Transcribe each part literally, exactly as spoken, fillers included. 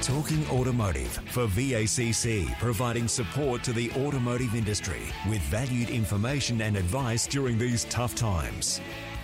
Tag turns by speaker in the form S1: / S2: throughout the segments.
S1: Talking Automotive for V A C C, providing support to the automotive industry with valued information and advice during these tough times.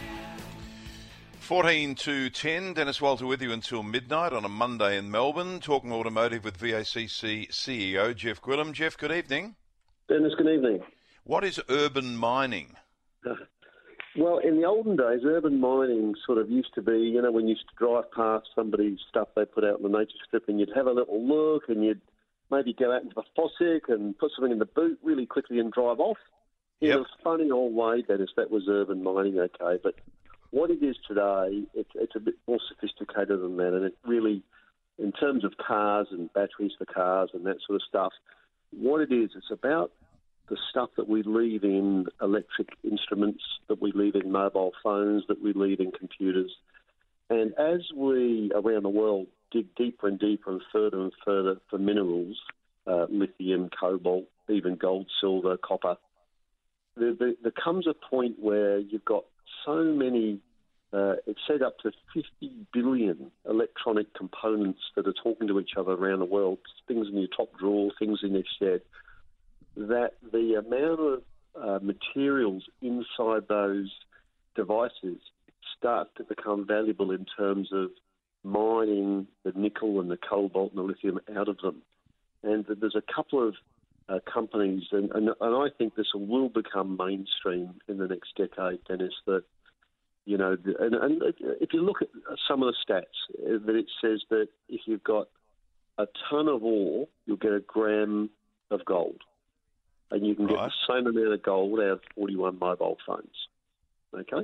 S2: fourteen to ten, Dennis Walter with you until midnight on a Monday in Melbourne. Talking Automotive with V A C C C E O Jeff Gwillim. Jeff, good evening.
S3: Dennis, good evening.
S2: What is urban mining?
S3: Well, in the olden days, urban mining sort of used to be, you know, when you used to drive past somebody's stuff they put out in the nature strip and you'd have a little look and you'd maybe go out into the fossick and put something in the boot really quickly and drive off.
S2: Yep.
S3: In a funny old way, Dennis, that was urban mining, okay. But what it is today, it's, it's a bit more sophisticated than that. And it really, in terms of cars and batteries for cars and that sort of stuff, what it is, it's about the stuff that we leave in electric instruments, that we leave in mobile phones, that we leave in computers. And as we, around the world, dig deeper and deeper and further and further for minerals, uh, lithium, cobalt, even gold, silver, copper, there, there, there comes a point where you've got so many, uh, it's said up to fifty billion electronic components that are talking to each other around the world, things in your top drawer, things in your shed, that the amount of uh, materials inside those devices start to become valuable in terms of mining the nickel and the cobalt and the lithium out of them. And there's a couple of uh, companies, and, and, and I think this will become mainstream in the next decade, Dennis, that, you know, and, and if you look at some of the stats, that it says that if you've got a ton of ore, you'll get a gram of gold. And you can get
S2: Right.
S3: the same amount of gold out of forty-one mobile phones. Okay?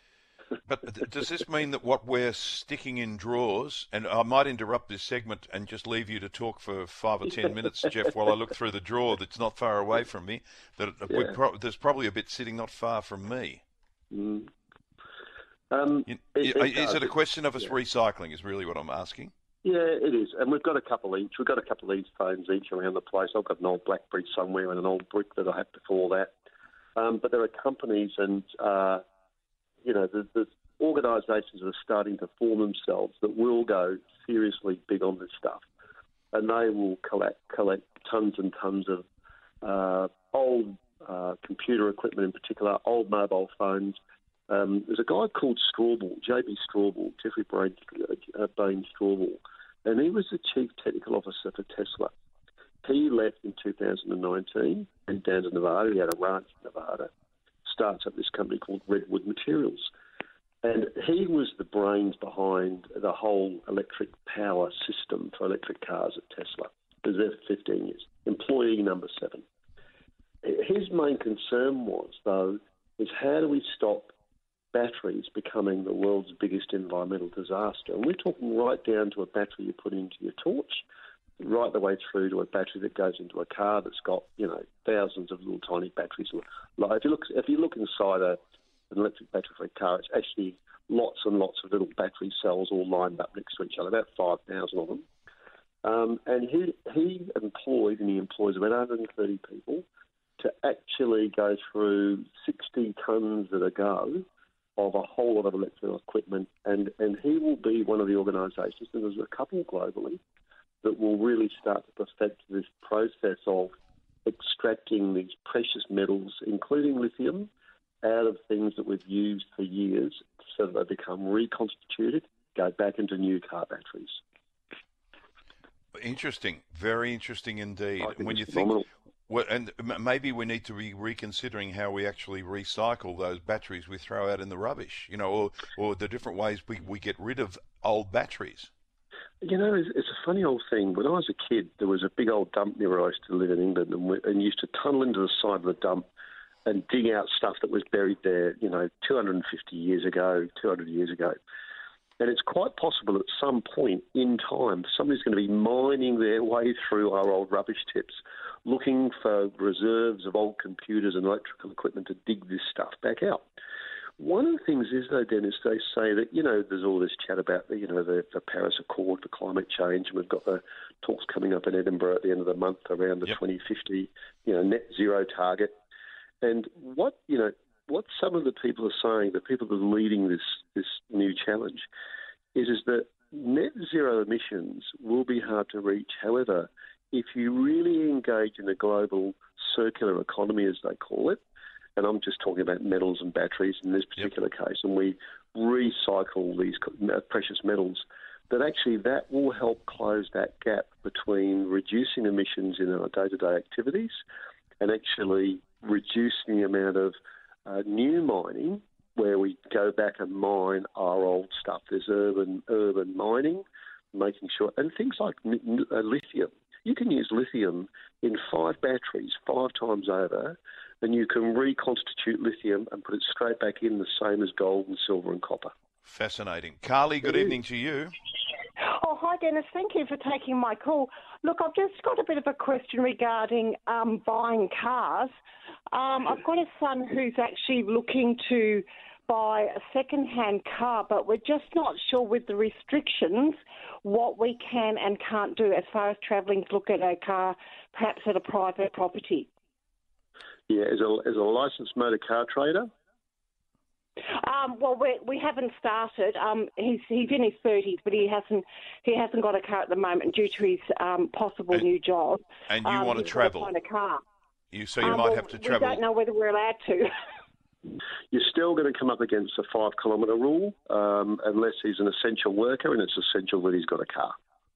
S2: But does this mean that what we're sticking in drawers, and I might interrupt this segment and just leave you to talk for five or ten minutes, Jeff, while I look through the drawer that's not far away from me, that
S3: Yeah.
S2: we pro- there's probably a bit sitting not far from me.
S3: Mm. Um,
S2: You,
S3: it-
S2: you-
S3: it
S2: is
S3: does.
S2: it a question of us
S3: Yeah.
S2: recycling is really what I'm asking?
S3: Yeah, it is. And we've got a couple each. We've got a couple of these phones each around the place. I've got an old BlackBerry somewhere and an old brick that I had before that. Um, but there are companies and, uh, you know, there's, there's organisations that are starting to form themselves that will go seriously big on this stuff. And they will collect, collect tons and tons of uh, old uh, computer equipment in particular, old mobile phones. Um, there's a guy called Strawball, J B Strawball, Jeffrey Brain, uh, Bain Strawball, and he was the Chief Technical Officer for Tesla. He left in two thousand nineteen and down to Nevada. He had a ranch in Nevada, starts up this company called Redwood Materials. And he was the brains behind the whole electric power system for electric cars at Tesla. He was there for fifteen years, employee number seven. His main concern was, though, is how do we stop batteries becoming the world's biggest environmental disaster? And we're talking right down to a battery you put into your torch, right the way through to a battery that goes into a car that's got, you know, thousands of little tiny batteries. Like if you look, if you look inside a, an electric battery for a car, it's actually lots and lots of little battery cells all lined up next to each other, about five thousand of them. Um, and he he employed, and he employs about one hundred thirty people to actually go through sixty tonnes at a go of a whole lot of electrical equipment, and, and he will be one of the organisations, and there's a couple globally, that will really start to perfect this process of extracting these precious metals, including lithium, out of things that we've used for years so that they become reconstituted, go back into new car batteries.
S2: Interesting, very interesting indeed.
S3: I think
S2: And when
S3: it's
S2: you
S3: phenomenal.
S2: think, well, and m- maybe we need to be reconsidering how we actually recycle those batteries we throw out in the rubbish, you know, or, or the different ways we, we get rid of old batteries.
S3: You know, it's, it's a funny old thing. When I was a kid, there was a big old dump near where I used to live in England, and, we, and used to tunnel into the side of the dump and dig out stuff that was buried there, you know, two hundred fifty years ago, two hundred years ago. And it's quite possible at some point in time, somebody's going to be mining their way through our old rubbish tips, looking for reserves of old computers and electrical equipment to dig this stuff back out. One of the things is, though, Dennis, they say that, you know, there's all this chat about, the, you know, the, the Paris Accord for climate change, and we've got the talks coming up in Edinburgh at the end of the month around the
S2: Yep.
S3: twenty fifty, you know, net zero target. And what, you know, what some of the people are saying, the people that are leading this, this new challenge, is, is that net zero emissions will be hard to reach. However, if you really engage in a global circular economy, as they call it, and I'm just talking about metals and batteries in this particular yep. case, and we recycle these precious metals, that actually that will help close that gap between reducing emissions in our day-to-day activities and actually reducing the amount of uh, new mining where we go back and mine our old stuff. There's urban urban mining, making sure, and things like uh, lithium. You can use lithium in five batteries five times over, and you can reconstitute lithium and put it straight back in, the same as gold and silver and copper.
S2: Fascinating. Carly, good it evening is. to you.
S4: Oh, hi, Dennis. Thank you for taking my call. Look, I've just got a bit of a question regarding um, buying cars. Um, I've got a son who's actually looking to buy a second-hand car, but we're just not sure with the restrictions what we can and can't do as far as travelling to look at a car, perhaps at a private property.
S3: Yeah, as a, as a licensed motor car trader?
S4: Um, well, we we haven't started. Um, he's he's in his thirties, but he hasn't he hasn't got a car at the moment due to his um, possible
S2: and,
S4: new job.
S2: And you
S4: um,
S2: want to travel?
S4: Find a car.
S2: You so you
S4: um,
S2: might
S4: well,
S2: have to travel.
S4: We don't know whether we're allowed to.
S3: You're still going to come up against the five kilometre rule um, unless he's an essential worker, and it's essential that he's got a car.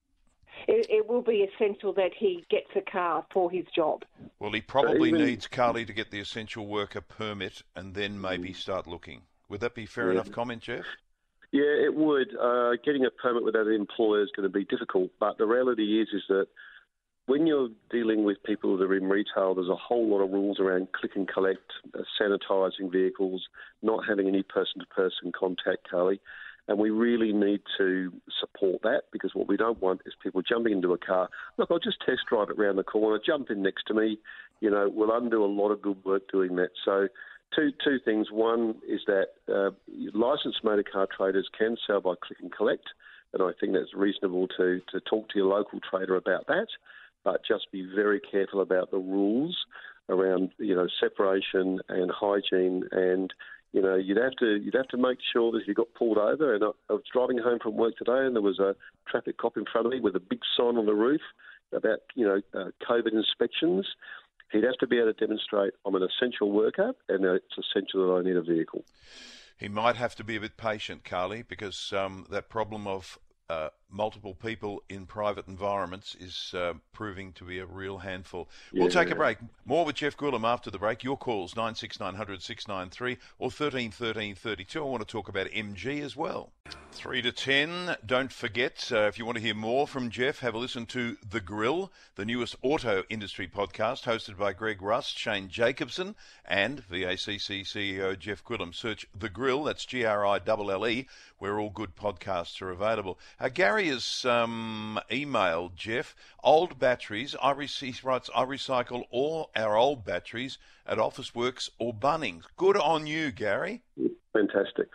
S4: It, it will be essential that he gets a car for his job.
S2: Well, he probably
S3: even,
S2: needs, Carly, to get the essential worker permit and then maybe start looking. Would that be fair
S3: yeah.
S2: enough comment, Jeff?
S3: Yeah, it would. Uh, getting a permit without an employer is going to be difficult, but the reality is is that when you're dealing with people that are in retail, there's a whole lot of rules around click and collect, uh, sanitising vehicles, not having any person-to-person contact, Carly. And we really need to support that, because what we don't want is people jumping into a car. Look, I'll just test drive it round the corner, jump in next to me. You know, we'll undo a lot of good work doing that. So two two things. One is that uh, licensed motor car traders can sell by click and collect, and I think that's reasonable to, to talk to your local trader about that. But just be very careful about the rules around, you know, separation and hygiene. And, you know, you'd have to you'd have to make sure that if you got pulled over, and I, I was driving home from work today and there was a traffic cop in front of me with a big sign on the roof about, you know, uh, COVID inspections. He'd have to be able to demonstrate I'm an essential worker and it's essential that I need a vehicle.
S2: He might have to be a bit patient, Carly, because um, that problem of Uh, multiple people in private environments is uh, proving to be a real handful. Yeah. We'll take a break. More with Jeff Goulam after the break. Your calls, nine six nine hundred six nine three or thirteen thirteen thirty-two. I want to talk about M G as well. three to ten. Don't forget, uh, if you want to hear more from Jeff, have a listen to The Grill, the newest auto industry podcast hosted by Greg Rust, Shane Jacobson, and V A C C C E O Jeff Goulam. Search The Grill, that's G R I L L E, where all good podcasts are available. Uh, Gary has um, emailed Jeff, old batteries, I re- he writes, I recycle all our old batteries at Officeworks or Bunnings. Good on you, Gary.
S3: Fantastic.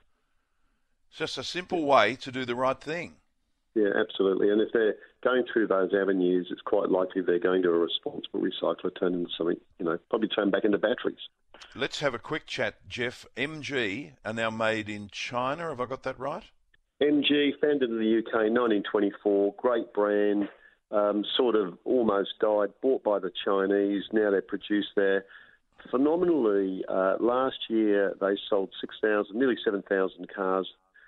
S2: It's just a simple way to do the right thing.
S3: Yeah, absolutely. And if they're going through those avenues, it's quite likely they're going to a responsible recycler, turn into something, you know, probably turn back into batteries.
S2: Let's have a quick chat, Jeff. M G are now made in China. Have I got that right?
S3: M G, founded in the U K, nineteen twenty-four, great brand, um, sort of almost died, bought by the Chinese. Now they're produced there phenomenally. Uh, last year they sold six thousand, nearly seven thousand cars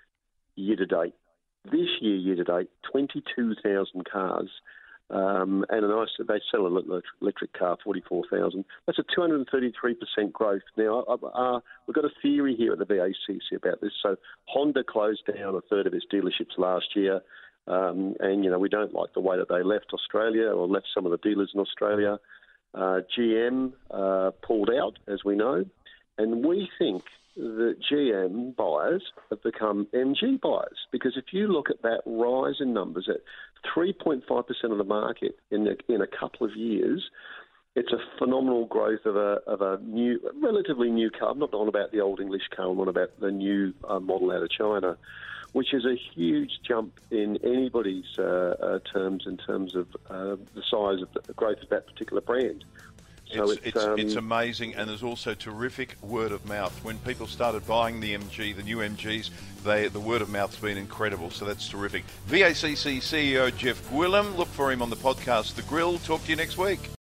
S3: year to date. This year, year to date, twenty-two thousand cars. Um, and a nice, they sell an electric car, forty-four thousand. That's a two hundred thirty-three percent growth. Now, uh, uh, we've got a theory here at the V A C C about this. So Honda closed down a third of its dealerships last year. Um, and, you know, we don't like the way that they left Australia or left some of the dealers in Australia. Uh, G M uh, pulled out, as we know. And we think that G M buyers have become M G buyers, because if you look at that rise in numbers at three point five percent of the market in a, in a couple of years, it's a phenomenal growth of a of a new, relatively new car. I'm not on about the old English car, I'm on about the new uh, model out of China, which is a huge jump in anybody's uh, uh, terms in terms of uh, the size of the growth of that particular brand. So
S2: it's
S3: it's
S2: it's,
S3: um,
S2: it's amazing, and there's also terrific word of mouth. When people started buying the M G, the new M Gs, they the word of mouth's been incredible. So that's terrific. V A C C C E O Jeff Gwillim, look for him on the podcast The Grill. Talk to you next week.